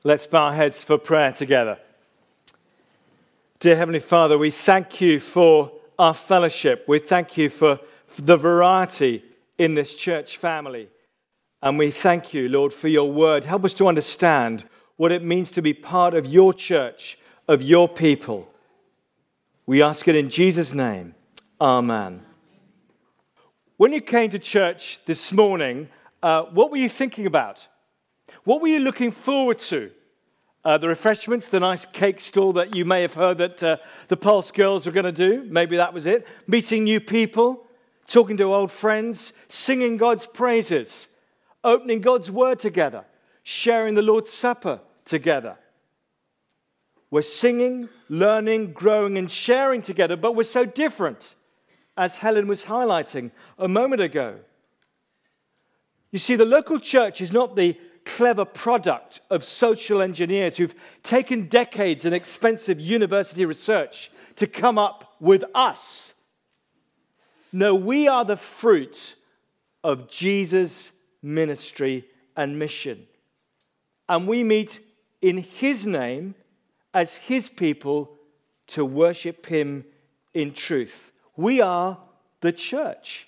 Let's bow our heads for prayer together. Dear Heavenly Father, we thank you for our fellowship. We thank you for the variety in this church family. And we thank you, Lord, for your word. Help us to understand what it means to be part of your church, of your people. We ask it in Jesus' name. Amen. When you came to church this morning, what were you thinking about? What were you looking forward to? The refreshments, the nice cake stall that you may have heard that the Pulse girls were going to do. Maybe that was it. Meeting new people, talking to old friends, singing God's praises, opening God's word together, sharing the Lord's Supper together. We're singing, learning, growing, and sharing together, but we're so different, as Helen was highlighting a moment ago. You see, the local church is not the clever product of social engineers who've taken decades and expensive university research to come up with us. No, we are the fruit of Jesus' ministry and mission. And we meet in his name as his people to worship him in truth. We are the church.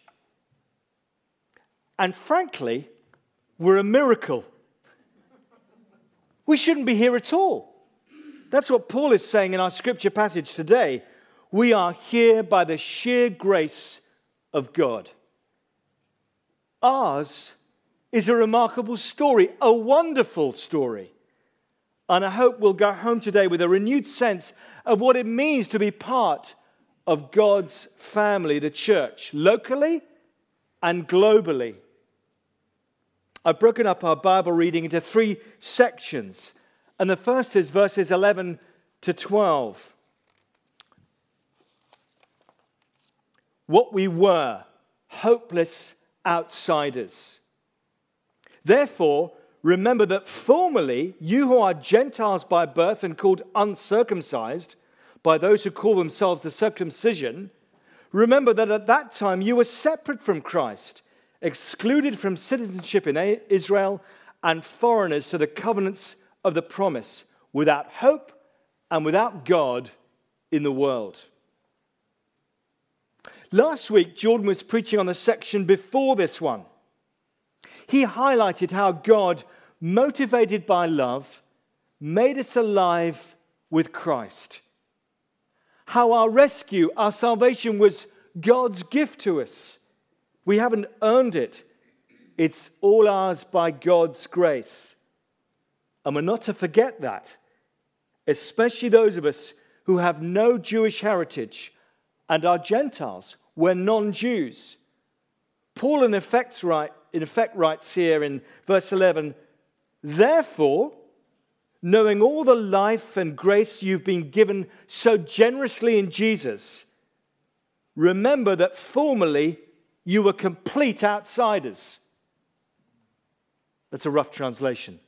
And frankly, we're a miracle. We shouldn't be here at all. That's what Paul is saying in our scripture passage today. We are here by the sheer grace of God. Ours is a remarkable story, a wonderful story. And I hope we'll go home today with a renewed sense of what it means to be part of God's family, the church, locally and globally. I've broken up our Bible reading into 3 sections. And the first is verses 11 to 12. What we were, hopeless outsiders. Therefore, remember that formerly you who are Gentiles by birth and called uncircumcised by those who call themselves the circumcision, remember that at that time you were separate from Christ, excluded from citizenship in Israel, and foreigners to the covenants of the promise, without hope and without God in the world. Last week, Jordan was preaching on the section before this one. He highlighted how God, motivated by love, made us alive with Christ. How our rescue, our salvation was God's gift to us. We haven't earned it. It's all ours by God's grace. And we're not to forget that, especially those of us who have no Jewish heritage and are Gentiles. We're non-Jews. Paul in effect writes here in verse 11, therefore, knowing all the life and grace you've been given so generously in Jesus, remember that formerly you were complete outsiders. That's a rough translation.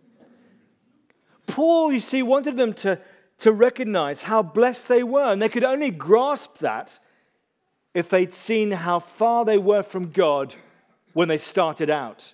Paul, you see, wanted them to recognize how blessed they were, and they could only grasp that if they'd seen how far they were from God when they started out.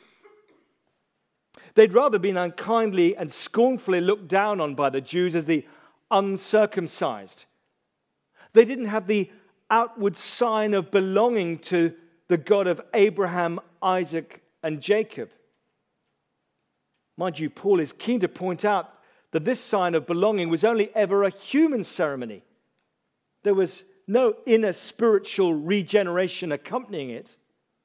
They'd rather been unkindly and scornfully looked down on by the Jews as the uncircumcised. They didn't have the outward sign of belonging to the God of Abraham, Isaac, and Jacob. Mind you, Paul is keen to point out that this sign of belonging was only ever a human ceremony. There was no inner spiritual regeneration accompanying it.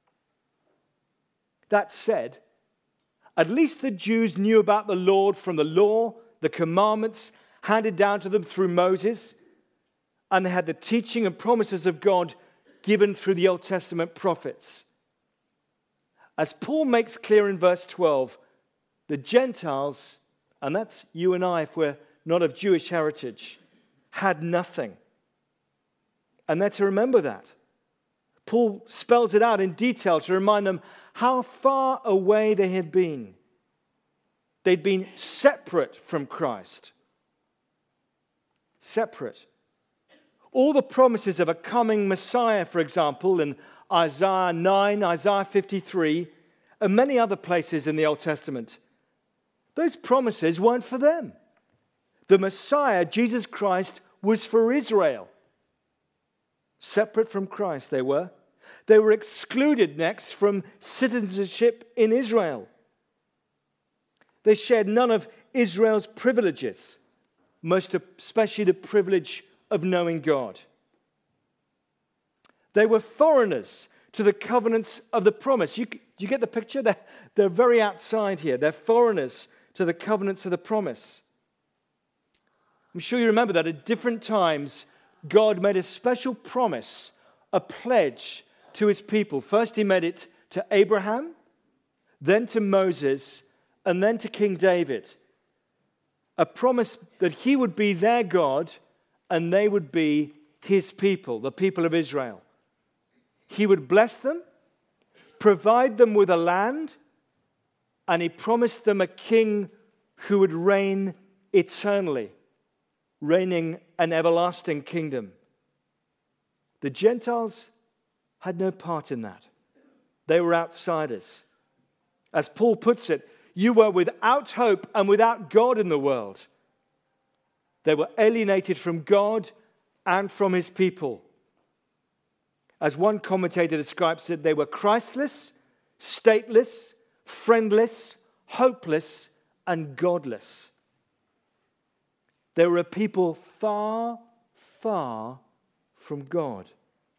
That said, at least the Jews knew about the Lord from the law, the commandments handed down to them through Moses, and they had the teaching and promises of God given through the Old Testament prophets. As Paul makes clear in verse 12, the Gentiles, and that's you and I if we're not of Jewish heritage, had nothing. And they're to remember that. Paul spells it out in detail to remind them how far away they had been. They'd been separate from Christ. Separate. All the promises of a coming Messiah, for example, in Isaiah 9, Isaiah 53, and many other places in the Old Testament, Those promises weren't for them. The Messiah, Jesus Christ, was for Israel. Separate from Christ they were. They were excluded next from citizenship in Israel. They shared none of Israel's privileges, most especially the privilege of knowing God. They were foreigners to the covenants of the promise. You get the picture? They're very outside here. They're foreigners to the covenants of the promise. I'm sure you remember that at different times, God made a special promise, a pledge to his people. First, he made it to Abraham, then to Moses, and then to King David. A promise that he would be their God and they would be his people, the people of Israel. He would bless them, provide them with a land, and he promised them a king who would reign eternally, reigning an everlasting kingdom. The Gentiles had no part in that. They were outsiders. As Paul puts it, you were without hope and without God in the world. They were alienated from God and from his people. As one commentator describes it, they were Christless, stateless, friendless, hopeless, and godless. They were a people far, far from God.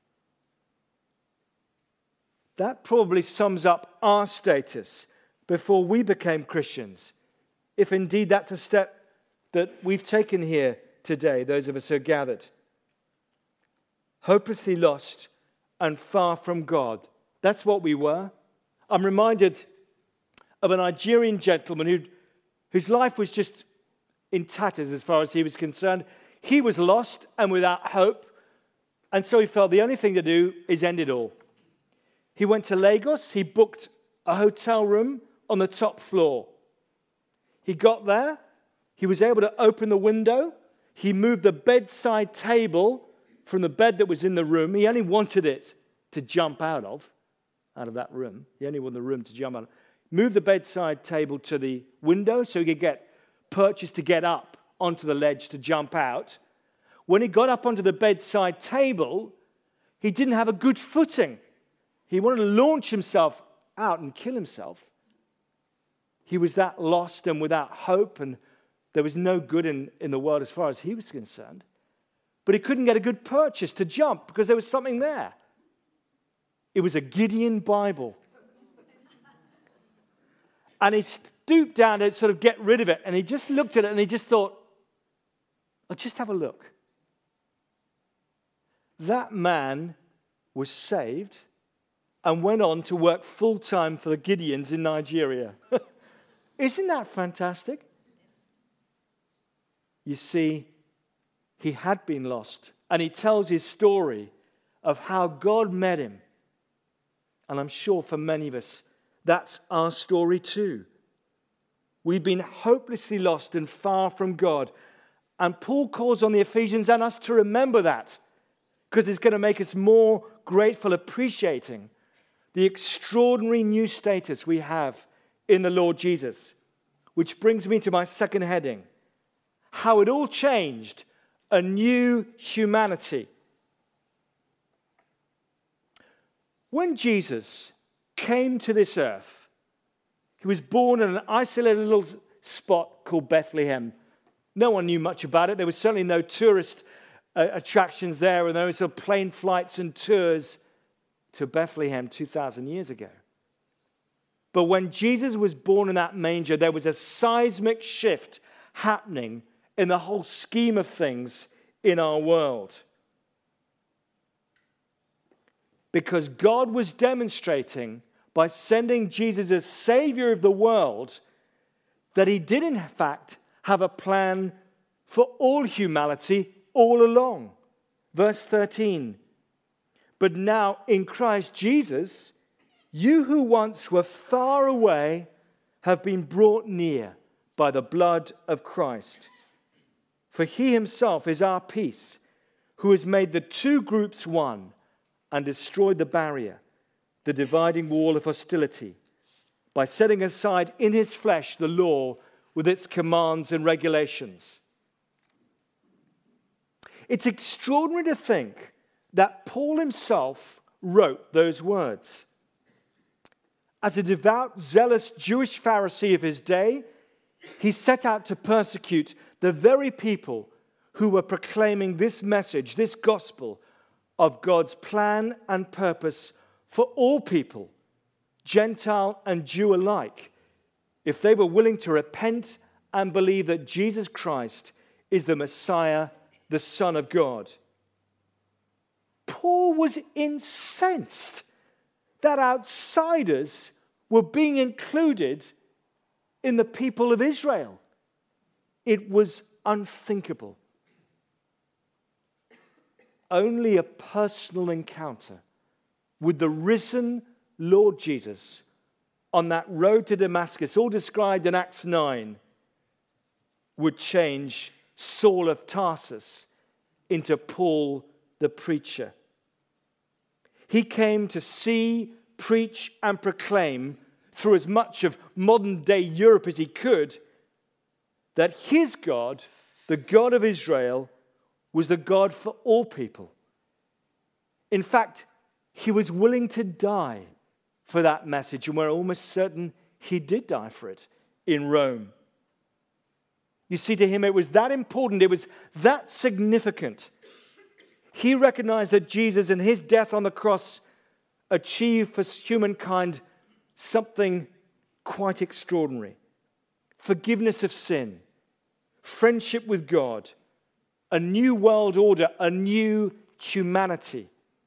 That probably sums up our status before we became Christians, if indeed that's a step that we've taken here today, those of us who are gathered. Hopelessly lost and far from God. That's what we were. I'm reminded of a Nigerian gentleman whose life was just in tatters as far as he was concerned. He was lost and without hope, and so he felt the only thing to do is end it all. He went to Lagos. He booked a hotel room on the top floor. He got there. He was able to open the window. He moved the bedside table from the bed that was in the room. He only wanted it to jump out of that room. He only wanted the room to jump out of. Moved the bedside table to the window so he could get purchase to get up onto the ledge to jump out. When he got up onto the bedside table, he didn't have a good footing. He wanted to launch himself out and kill himself. He was that lost and without hope, and there was no good in the world as far as he was concerned. But he couldn't get a good purchase to jump because there was something there. It was a Gideon Bible. And he stooped down to sort of get rid of it, and he just looked at it and he just thought, I'll just have a look. That man was saved and went on to work full-time for the Gideons in Nigeria. Isn't that fantastic? You see, he had been lost, and he tells his story of how God met him. And I'm sure for many of us, that's our story too. We've been hopelessly lost and far from God. And Paul calls on the Ephesians and us to remember that, because it's going to make us more grateful, appreciating the extraordinary new status we have in the Lord Jesus. Which brings me to my second heading: how it all changed, a new humanity. When Jesus came to this earth, he was born in an isolated little spot called Bethlehem. No one knew much about it. There was certainly no tourist attractions there, and there were sort of plane flights and tours to Bethlehem 2,000 years ago. But when Jesus was born in that manger, there was a seismic shift happening in the whole scheme of things in our world. Because God was demonstrating by sending Jesus as Savior of the world that he did in fact have a plan for all humanity all along. Verse 13. But now in Christ Jesus, you who once were far away have been brought near by the blood of Christ. For he himself is our peace, who has made the two groups one and destroyed the barrier, the dividing wall of hostility, by setting aside in his flesh the law with its commands and regulations. It's extraordinary to think that Paul himself wrote those words. As a devout, zealous Jewish Pharisee of his day, he set out to persecute the very people who were proclaiming this message, this gospel of God's plan and purpose for all people, Gentile and Jew alike, if they were willing to repent and believe that Jesus Christ is the Messiah, the Son of God. Paul was incensed that outsiders were being included in the people of Israel. It was unthinkable. Only a personal encounter with the risen Lord Jesus on that road to Damascus, all described in Acts 9, would change Saul of Tarsus into Paul the preacher. He came to see, preach, and proclaim through as much of modern-day Europe as he could that his God, the God of Israel, was the God for all people. In fact, he was willing to die for that message, and we're almost certain he did die for it in Rome. You see, to him it was that important, it was that significant. He recognized that Jesus and his death on the cross achieved for humankind something quite extraordinary. Forgiveness of sin, friendship with God, a new world order, a new humanity.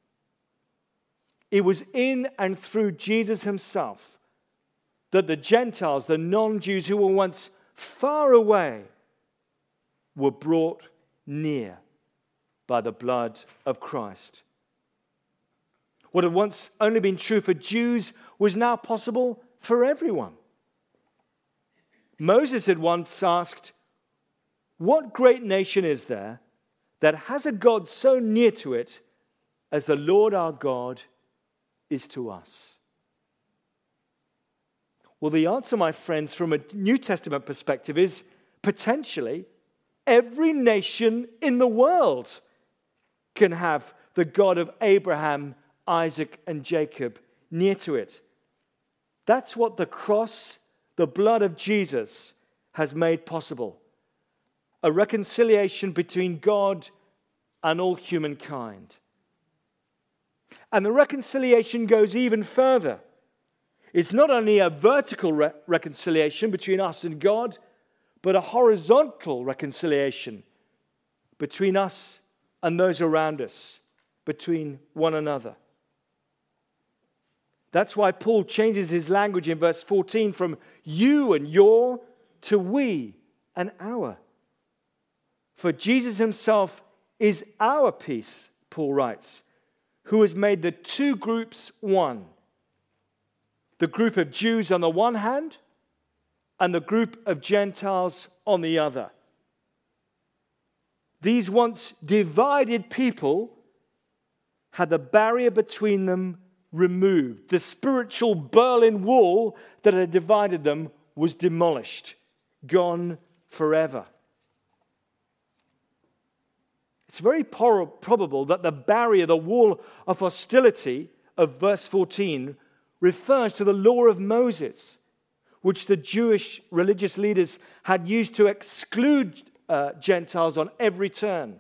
It was in and through Jesus himself that the Gentiles, the non-Jews who were once far away, were brought near by the blood of Christ. What had once only been true for Jews was now possible for everyone. Moses had once asked, "What great nation is there that has a God so near to it as the Lord our God is to us?" Well, the answer, my friends, from a New Testament perspective is potentially every nation in the world can have the God of Abraham, Isaac, and Jacob near to it. That's what the cross, the blood of Jesus, has made possible. A reconciliation between God and all humankind. And the reconciliation goes even further. It's not only a vertical reconciliation between us and God, but a horizontal reconciliation between us and those around us, between one another. That's why Paul changes his language in verse 14 from you and your to we and our. For Jesus himself is our peace, Paul writes, who has made the two groups one. The group of Jews on the one hand, and the group of Gentiles on the other. These once divided people had the barrier between them removed. The spiritual Berlin Wall that had divided them was demolished, gone forever. It's very probable that the barrier, the wall of hostility of verse 14 refers to the law of Moses, which the Jewish religious leaders had used to exclude Gentiles on every turn.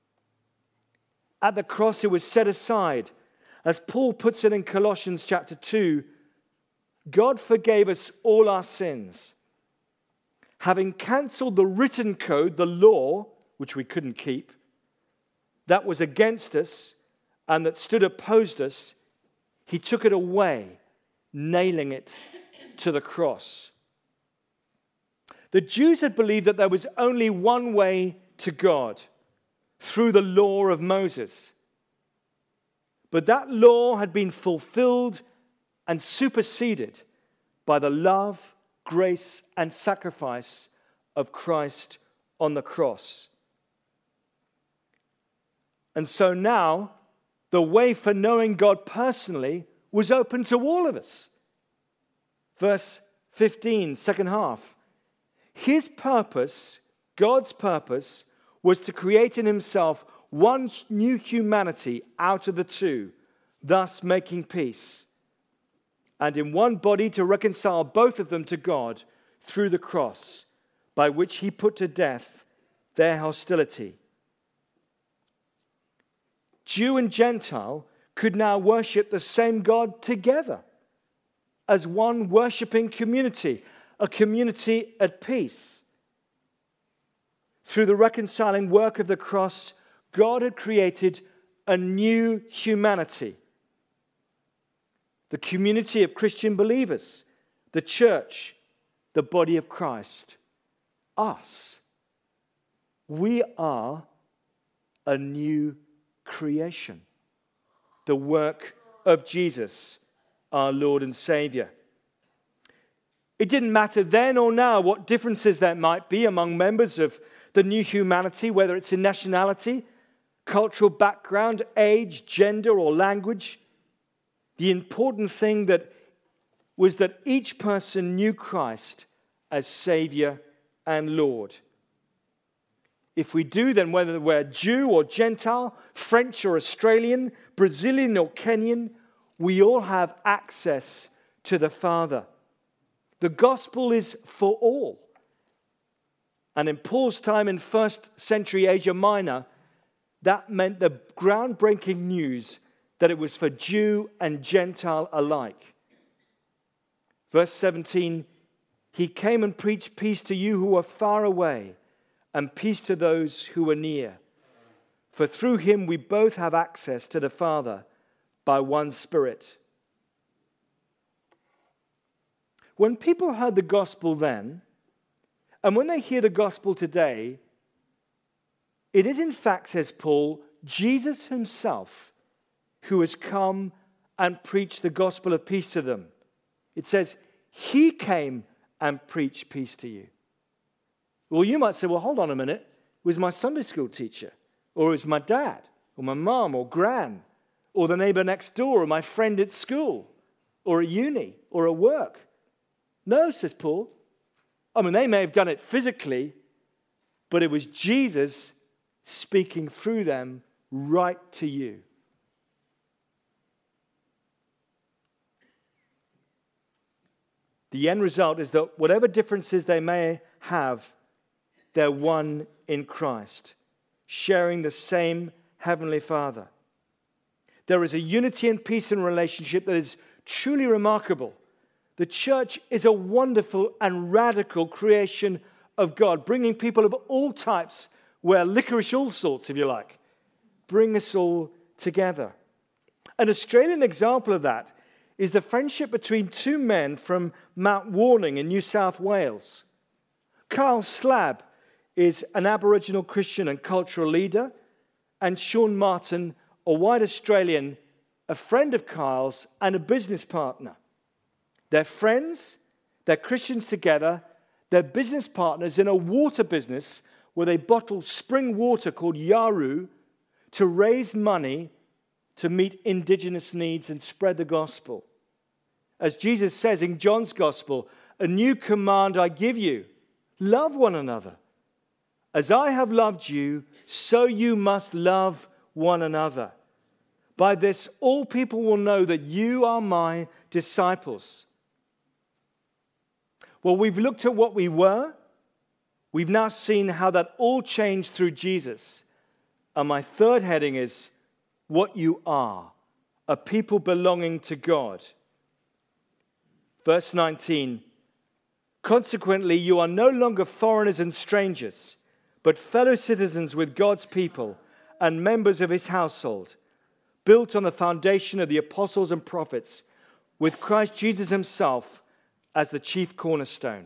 At the cross, it was set aside. As Paul puts it in Colossians chapter 2, God forgave us all our sins, having cancelled the written code, the law, which we couldn't keep, that was against us and that stood opposed us. He took it away, nailing it to the cross. The Jews had believed that there was only one way to God, through the law of Moses. But that law had been fulfilled and superseded by the love, grace, and sacrifice of Christ on the cross. And so now, the way for knowing God personally was open to all of us. Verse 15, second half. His purpose, God's purpose, was to create in himself one new humanity out of the two, thus making peace, and in one body to reconcile both of them to God through the cross, by which he put to death their hostility. Jew and Gentile could now worship the same God together as one worshiping community, a community at peace. Through the reconciling work of the cross, God had created a new humanity. The community of Christian believers, the church, the body of Christ, us. We are a new creation. The work of Jesus, our Lord and Savior. It didn't matter then or now what differences there might be among members of the new humanity, whether it's in nationality, cultural background, age, gender, or language. The important thing was that each person knew Christ as Savior and Lord. If we do, then whether we're Jew or Gentile, French or Australian, Brazilian or Kenyan, we all have access to the Father. The gospel is for all. And in Paul's time in 1st century Asia Minor, that meant the groundbreaking news that it was for Jew and Gentile alike. Verse 17, he came and preached peace to you who are far away, and peace to those who are near. For through him we both have access to the Father by one Spirit. When people heard the gospel then, and when they hear the gospel today, it is in fact, says Paul, Jesus himself who has come and preached the gospel of peace to them. It says, he came and preached peace to you. Well, you might say, well, hold on a minute. It was my Sunday school teacher, or it was my dad, or my mum, or gran, or the neighbor next door, or my friend at school, or at uni, or at work. No, says Paul. I mean, they may have done it physically, but it was Jesus speaking through them right to you. The end result is that whatever differences they may have, they're one in Christ, sharing the same Heavenly Father. There is a unity and peace in relationship that is truly remarkable. The church is a wonderful and radical creation of God, bringing people of all types, where licorice all sorts, if you like, bring us all together. An Australian example of that is the friendship between two men from Mount Warning in New South Wales. Carl Slab is an Aboriginal Christian and cultural leader, and Sean Martin, a white Australian, a friend of Carl's and a business partner. They're friends, they're Christians together, they're business partners in a water business where they bottle spring water called Yaru to raise money to meet indigenous needs and spread the gospel. As Jesus says in John's gospel, a new command I give you, love one another. As I have loved you, so you must love one another. By this, all people will know that you are my disciples. Well, we've looked at what we were. We've now seen how that all changed through Jesus. And my third heading is what you are, a people belonging to God. Verse 19, consequently, you are no longer foreigners and strangers, but fellow citizens with God's people and members of his household, built on the foundation of the apostles and prophets, with Christ Jesus himself as the chief cornerstone.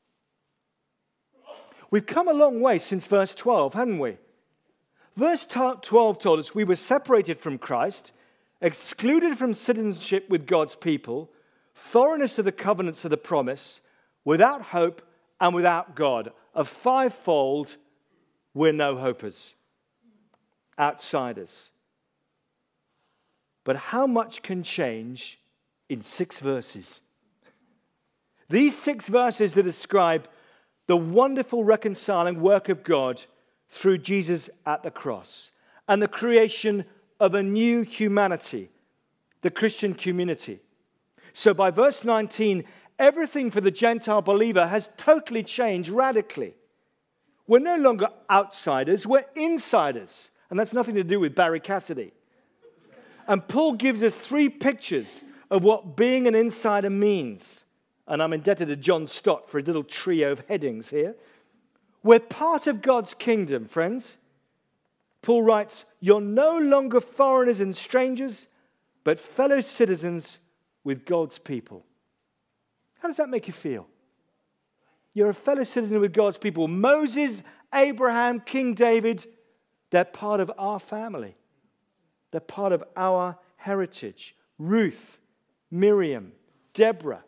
We've come a long way since verse 12, haven't we? Verse 12 told us we were separated from Christ, excluded from citizenship with God's people, foreigners to the covenants of the promise, without hope and without God. A fivefold, we're no-hopers, outsiders. But how much can change in 6 verses? These 6 verses that describe the wonderful reconciling work of God through Jesus at the cross and the creation of a new humanity, the Christian community. So by verse 19, everything for the Gentile believer has totally changed radically. We're no longer outsiders, we're insiders. And that's nothing to do with Barry Cassidy. And Paul gives us 3 pictures of what being an insider means. And I'm indebted to John Stott for a little trio of headings here. We're part of God's kingdom, friends. Paul writes, you're no longer foreigners and strangers, but fellow citizens with God's people. How does that make you feel? You're a fellow citizen with God's people. Moses, Abraham, King David, they're part of our family. They're part of our heritage. Ruth, Miriam, Deborah,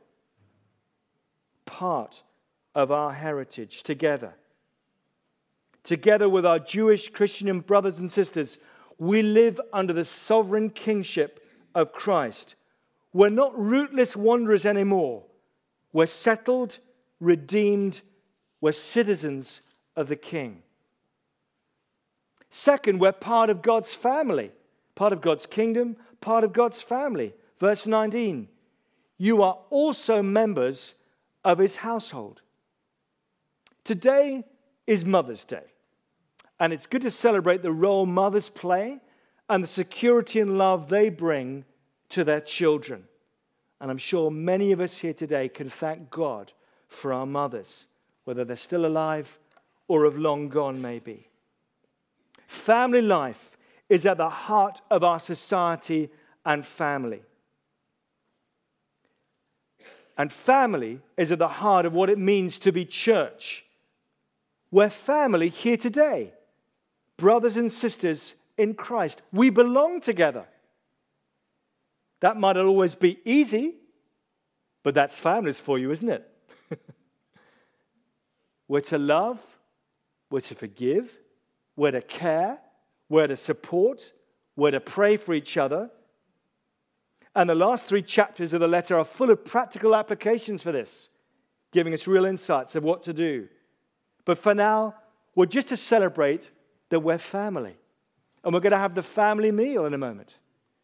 part of our heritage together. Together with our Jewish Christian brothers and sisters, we live under the sovereign kingship of Christ. We're not rootless wanderers anymore. We're settled, redeemed, we're citizens of the King. Second, we're part of God's family, part of God's kingdom, part of God's family. Verse 19, you are also members of his household. Today is Mother's Day, and it's good to celebrate the role mothers play and the security and love they bring to their children. And I'm sure many of us here today can thank God for our mothers, whether they're still alive or have long gone maybe. Family life is at the heart of our society and family. And family is at the heart of what it means to be church. We're family here today. Brothers and sisters in Christ. We belong together. That might not always be easy, but that's families for you, isn't it? We're to love, we're to forgive, we're to care, we're to support, we're to pray for each other. And the last 3 chapters of the letter are full of practical applications for this, giving us real insights of what to do. But for now, we're just to celebrate that we're family. And we're going to have the family meal in a moment.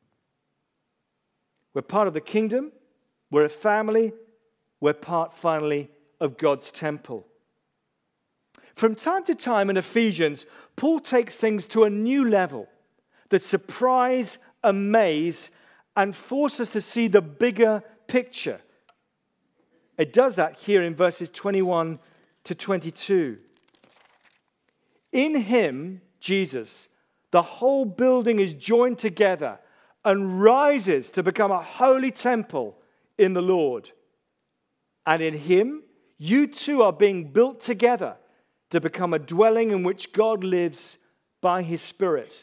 We're part of the kingdom, we're a family, we're part, finally, of God's temple. From time to time in Ephesians, Paul takes things to a new level that surprise, amaze, and force us to see the bigger picture. It does that here in verses 21 to 22. In him, Jesus, the whole building is joined together and rises to become a holy temple in the Lord. And in him, you too are being built together to become a dwelling in which God lives by his Spirit.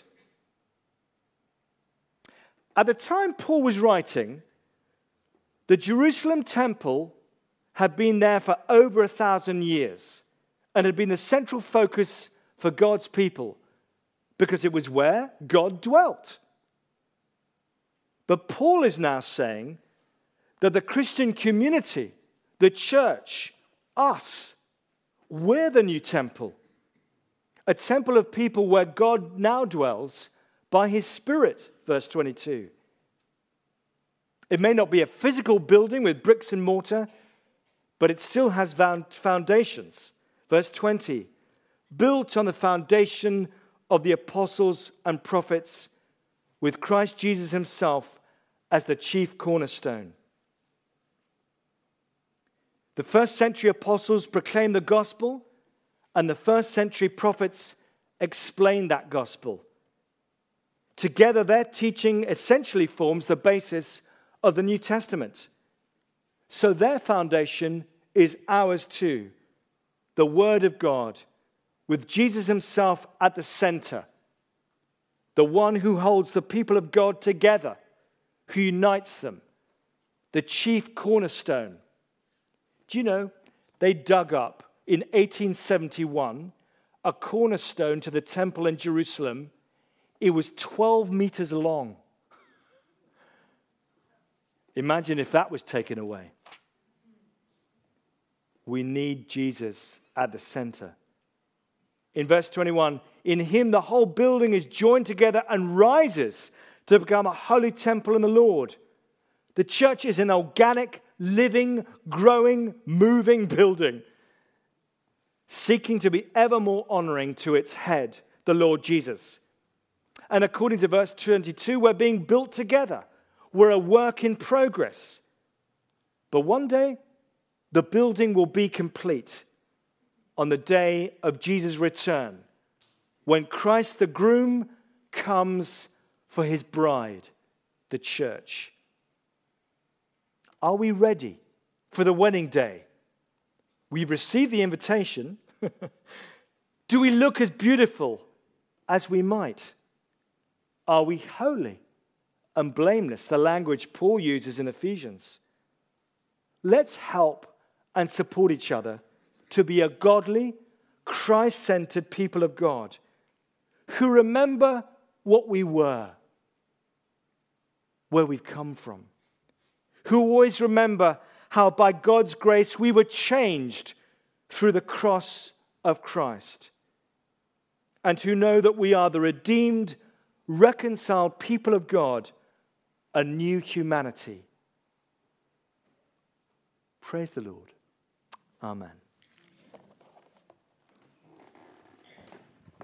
At the time Paul was writing, the Jerusalem temple had been there for over 1,000 years and had been the central focus for God's people because it was where God dwelt. But Paul is now saying that the Christian community, the church, us, we're the new temple. A temple of people where God now dwells by his Spirit, verse 22. It may not be a physical building with bricks and mortar, but it still has foundations. Verse 20, built on the foundation of the apostles and prophets, with Christ Jesus himself as the chief cornerstone. The first century apostles proclaimed the gospel, and the first century prophets explained that gospel. Together, their teaching essentially forms the basis of the New Testament. So their foundation is ours too, the Word of God, with Jesus himself at the center, the one who holds the people of God together, who unites them, the chief cornerstone. Do you know, they dug up in 1871 a cornerstone to the temple in Jerusalem. It was 12 meters long. Imagine if that was taken away. We need Jesus at the center. In verse 21, in him the whole building is joined together and rises to become a holy temple in the Lord. The church is an organic, living, growing, moving building, seeking to be ever more honoring to its head, the Lord Jesus. And according to verse 22, we're being built together. We're a work in progress. But one day, the building will be complete on the day of Jesus' return, when Christ the groom comes for his bride, the church. Are we ready for the wedding day? We've received the invitation. Do we look as beautiful as we might? Are we holy and blameless? The language Paul uses in Ephesians. Let's help and support each other to be a godly, Christ-centered people of God who remember what we were, where we've come from, who always remember how by God's grace we were changed through the cross of Christ, and who know that we are the redeemed, reconciled people of God, a new humanity. Praise the Lord. Amen.